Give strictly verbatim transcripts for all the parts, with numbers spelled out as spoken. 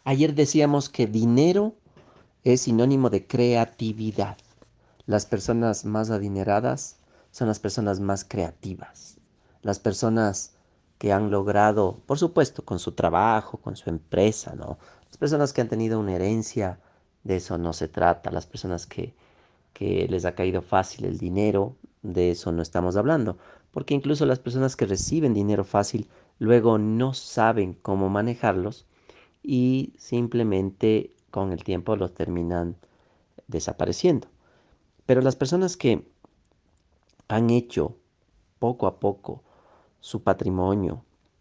Ayer decíamos que dinero es sinónimo de creatividad. Las personas más adineradas son las personas más creativas. Las personas que han logrado, por supuesto, con su trabajo, con su empresa, ¿no? Las personas que han tenido una herencia, de eso no se trata. Las personas que, que les ha caído fácil el dinero, de eso no estamos hablando. Porque incluso las personas que reciben dinero fácil luego no saben cómo manejarlos y simplemente con el tiempo los terminan desapareciendo. Pero las personas que han hecho poco a poco su patrimonio,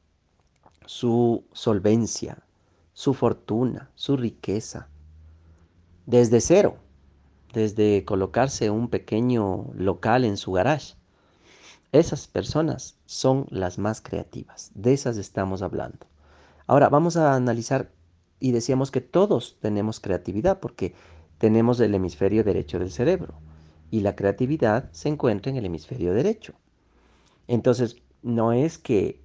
su solvencia, su fortuna, su riqueza, desde cero, desde colocarse un pequeño local en su garage, esas personas son las más creativas. De esas estamos hablando. Ahora vamos a analizar y decíamos que todos tenemos creatividad porque tenemos el hemisferio derecho del cerebro y la creatividad se encuentra en el hemisferio derecho. Entonces, no es que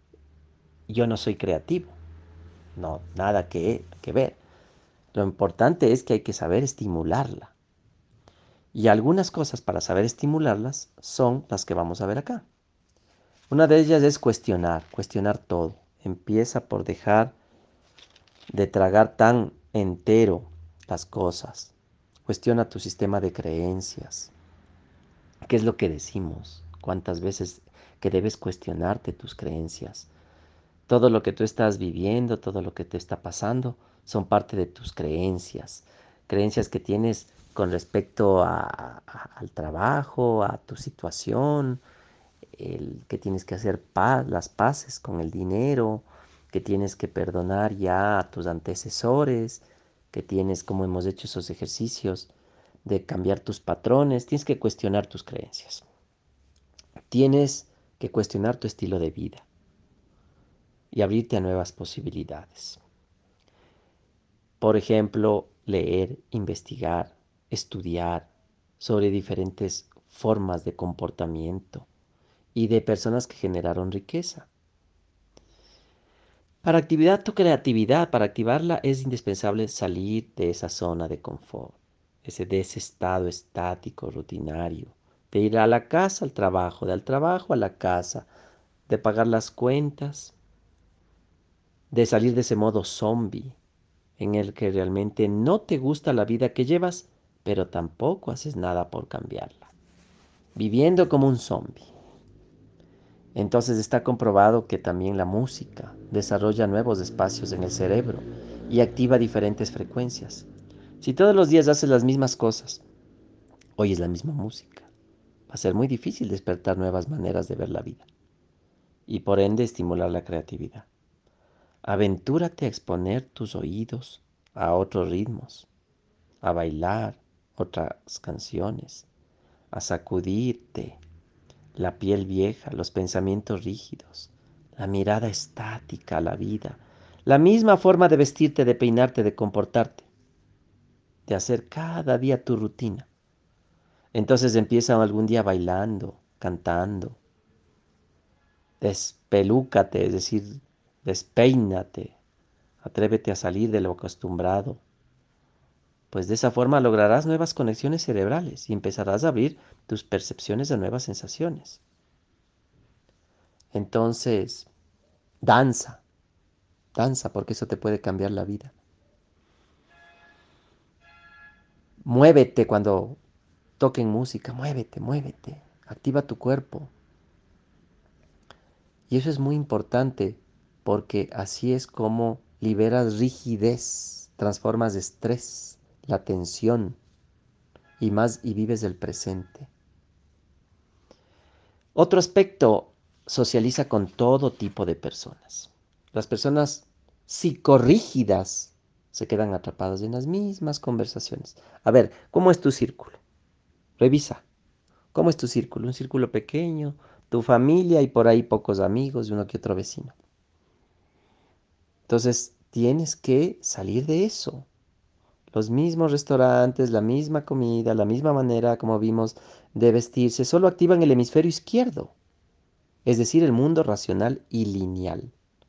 yo no soy creativo, no, nada que, que ver. Lo importante es que hay que saber estimularla. Y algunas cosas para saber estimularlas son las que vamos a ver acá. Una de ellas es cuestionar, cuestionar todo. Empieza por dejar de tragar tan entero las cosas. Cuestiona tu sistema de creencias. ¿Qué es lo que decimos? ¿Cuántas veces que debes cuestionarte tus creencias? Todo lo que tú estás viviendo, todo lo que te está pasando, son parte de tus creencias. Creencias que tienes con respecto a, a, al trabajo, a tu situación, el que tienes que hacer paz, las paces con el dinero, que tienes que perdonar ya a tus antecesores, que tienes, como hemos hecho esos ejercicios, de cambiar tus patrones, tienes que cuestionar tus creencias. Tienes que cuestionar tu estilo de vida y abrirte a nuevas posibilidades. Por ejemplo, leer, investigar, estudiar sobre diferentes formas de comportamiento y de personas que generaron riqueza. Para activar tu creatividad, para activarla es indispensable salir de esa zona de confort, ese, de ese estado estático, rutinario, de ir a la casa al trabajo, del trabajo a la casa, de pagar las cuentas, de salir de ese modo zombie en el que realmente no te gusta la vida que llevas, pero tampoco haces nada por cambiarla, viviendo como un zombie. Entonces está comprobado que también la música desarrolla nuevos espacios en el cerebro y activa diferentes frecuencias. Si todos los días haces las mismas cosas, oyes la misma música, va a ser muy difícil despertar nuevas maneras de ver la vida y por ende estimular la creatividad. Aventúrate a exponer tus oídos a otros ritmos, a bailar otras canciones, a sacudirte la piel vieja, los pensamientos rígidos, la mirada estática a la vida, la misma forma de vestirte, de peinarte, de comportarte, de hacer cada día tu rutina. Entonces empieza algún día bailando, cantando, despelúcate, es decir, despeínate, atrévete a salir de lo acostumbrado, pues de esa forma lograrás nuevas conexiones cerebrales y empezarás a abrir tus percepciones a nuevas sensaciones. Entonces, danza, danza, porque eso te puede cambiar la vida. Muévete cuando toquen música, muévete, muévete, activa tu cuerpo. Y eso es muy importante porque así es como liberas rigidez, transformas estrés, la tensión y más y vives el presente. Otro aspecto, socializa con todo tipo de personas. Las personas psicorrígidas se quedan atrapadas en las mismas conversaciones. A ver, ¿cómo es tu círculo? Revisa. ¿Cómo es tu círculo? Un círculo pequeño, tu familia y por ahí pocos amigos y uno que otro vecino. Entonces, tienes que salir de eso. Los mismos restaurantes, la misma comida, la misma manera como vimos de vestirse, solo activan el hemisferio izquierdo, es decir, el mundo racional y lineal.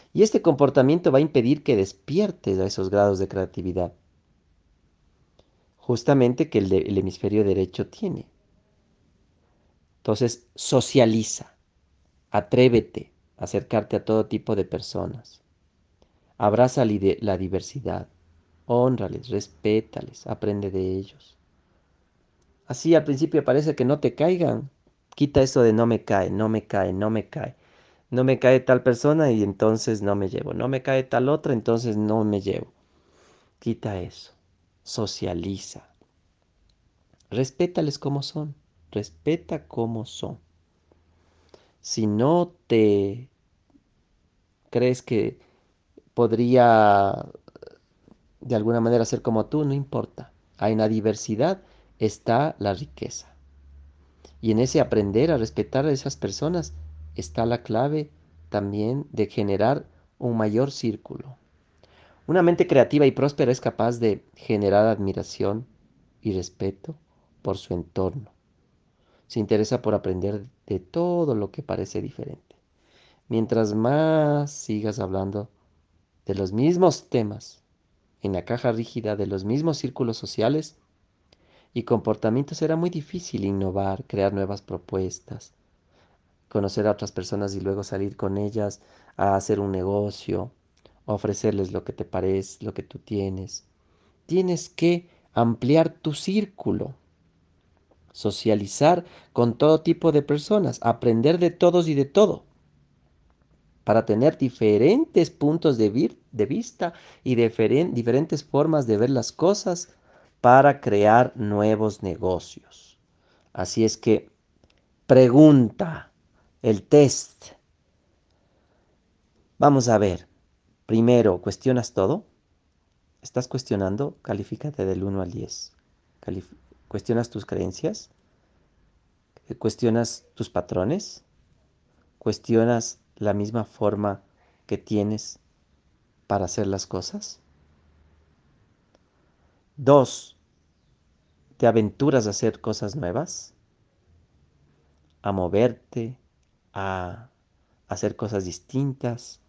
Y este comportamiento va a impedir que despiertes a esos grados de creatividad, justamente que el, de- el hemisferio derecho tiene. Entonces, socializa, atrévete a acercarte a todo tipo de personas. Abraza lide- la diversidad, hónrales, respétales, aprende de ellos. Así al principio parece que no te caigan. Quita eso de no me cae, no me cae, no me cae. No me cae tal persona y entonces no me llevo. No me cae tal otra, entonces no me llevo. Quita eso. Socializa. Respétales como son. Respeta como son. Si no te crees que podría de alguna manera ser como tú, no importa. Hay una diversidad, está la riqueza. Y en ese aprender a respetar a esas personas está la clave también de generar un mayor círculo. Una mente creativa y próspera es capaz de generar admiración y respeto por su entorno. Se interesa por aprender de todo lo que parece diferente. Mientras más sigas hablando de los mismos temas en la caja rígida de los mismos círculos sociales y comportamientos, será muy difícil innovar, crear nuevas propuestas, conocer a otras personas y luego salir con ellas a hacer un negocio, ofrecerles lo que te parece, lo que tú tienes. Tienes que ampliar tu círculo, socializar con todo tipo de personas, aprender de todos y de todo, para tener diferentes puntos de, vir- de vista y diferen- diferentes formas de ver las cosas para crear nuevos negocios. Así es que pregunta, el test. Vamos a ver. Primero, ¿cuestionas todo? ¿Estás cuestionando? Califícate del uno al diez. Calif- ¿Cuestionas tus creencias? ¿Cuestionas tus patrones? ¿Cuestionas la misma forma que tienes para hacer las cosas? Dos, ¿te aventuras a hacer cosas nuevas? ¿A moverte? ¿A hacer cosas distintas?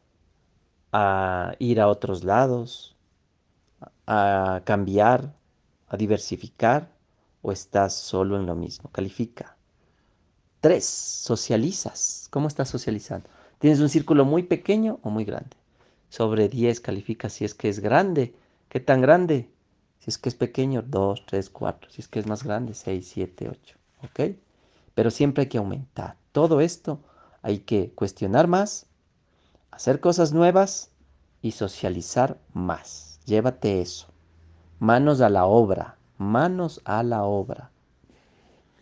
¿A ir a otros lados? ¿A cambiar? ¿A diversificar? ¿O estás solo en lo mismo? Califica. Tres, socializas. ¿Cómo estás socializando? ¿Tienes un círculo muy pequeño o muy grande? Sobre diez califica si es que es grande. ¿Qué tan grande? Si es que es pequeño, dos, tres, cuatro. Si es que es más grande, seis, siete, ocho. ¿Ok? Pero siempre hay que aumentar. Todo esto hay que cuestionar más, hacer cosas nuevas y socializar más. Llévate eso. Manos a la obra. Manos a la obra.